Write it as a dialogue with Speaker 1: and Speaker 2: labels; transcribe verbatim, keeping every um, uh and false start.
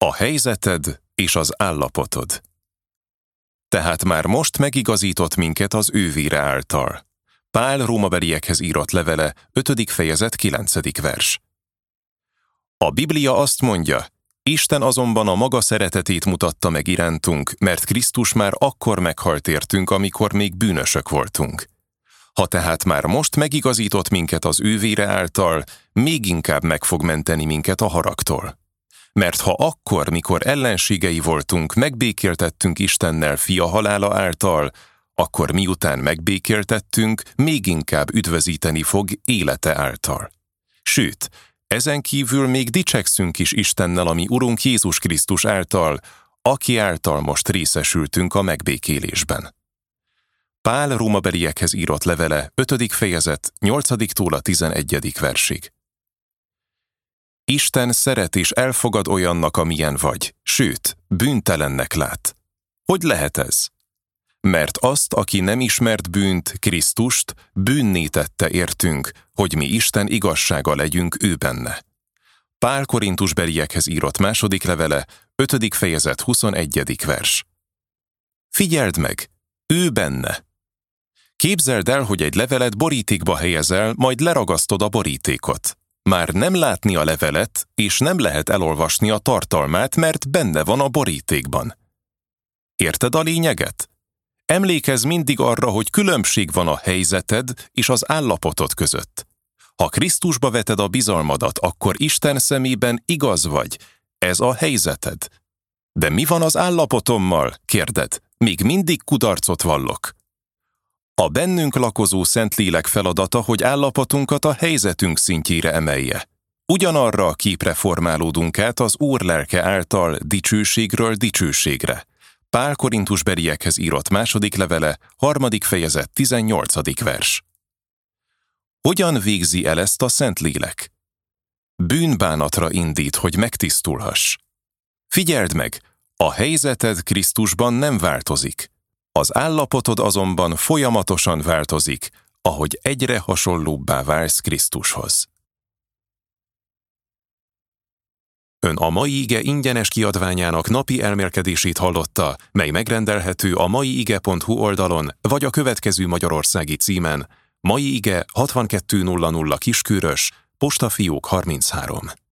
Speaker 1: A helyzeted és az állapotod. Tehát már most megigazított minket az ő vére által. Pál Rómabeliekhez írott levele, ötödik fejezet, kilencedik vers. A Biblia azt mondja, Isten azonban a maga szeretetét mutatta meg irántunk, mert Krisztus már akkor meghalt értünk, amikor még bűnösök voltunk. Ha tehát már most megigazított minket az ő vére által, még inkább meg fog menteni minket a haragtól. Mert ha akkor, mikor ellenségei voltunk, megbékéltettünk Istennel fia halála által, akkor miután megbékéltettünk, még inkább üdvözíteni fog élete által. Sőt, ezen kívül még dicsekszünk is Istennel, ami Urunk Jézus Krisztus által, aki által most részesültünk a megbékélésben. Pál Rómabeliekhez írott levele, ötödik fejezet, nyolcadiktól a tizenegyedik versig. Isten szeret és elfogad olyannak, amilyen vagy, sőt, bűntelennek lát. Hogy lehet ez? Mert azt, aki nem ismert bűnt, Krisztust, bűnné tette értünk, hogy mi Isten igazsága legyünk ő benne. Pál Korintusbeliekhez írott második levele, ötödik fejezet, huszonegyedik vers. Figyeld meg, ő benne. Képzeld el, hogy egy levelet borítékba helyezel, majd leragasztod a borítékot. Már nem látni a levelet, és nem lehet elolvasni a tartalmát, mert benne van a borítékban. Érted a lényeget? Emlékezz mindig arra, hogy különbség van a helyzeted és az állapotod között. Ha Krisztusba veted a bizalmadat, akkor Isten szemében igaz vagy. Ez a helyzeted. De mi van az állapotommal? Kérded. Még mindig kudarcot vallok. A bennünk lakozó Szentlélek feladata, hogy állapotunkat a helyzetünk szintjére emelje. Ugyanarra a képre formálódunk át az Úr lelke által dicsőségről dicsőségre. Pál Korintusbeliekhez írott második levele, harmadik fejezet, tizennyolcadik vers. Hogyan végzi el ezt a Szentlélek? Bűnbánatra indít, hogy megtisztulhass. Figyeld meg, a helyzeted Krisztusban nem változik. Az állapotod azonban folyamatosan változik, ahogy egyre hasonlóbbá válsz Krisztushoz. Ön a mai ige ingyenes kiadványának napi elmélkedését hallotta, mely megrendelhető a maiige pont hu oldalon, vagy a következő magyarországi címen: Mai Ige hatvankettő nulla nulla Kiskörös, Postafiók harminchárom.